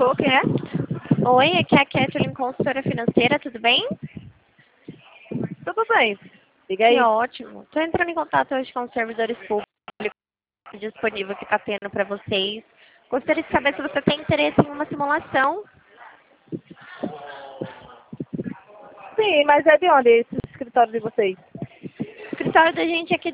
Alô, quem é? Oi, aqui é a Kathleen, consultora financeira, tudo bem? Tudo bem. Diga Que aí. ótimo. Estou entrando em contato hoje com os servidores públicos disponível que está tendo para vocês. Gostaria de saber se você tem interesse em uma simulação. Sim, mas é de onde esse escritório de vocês? O escritório da gente aqui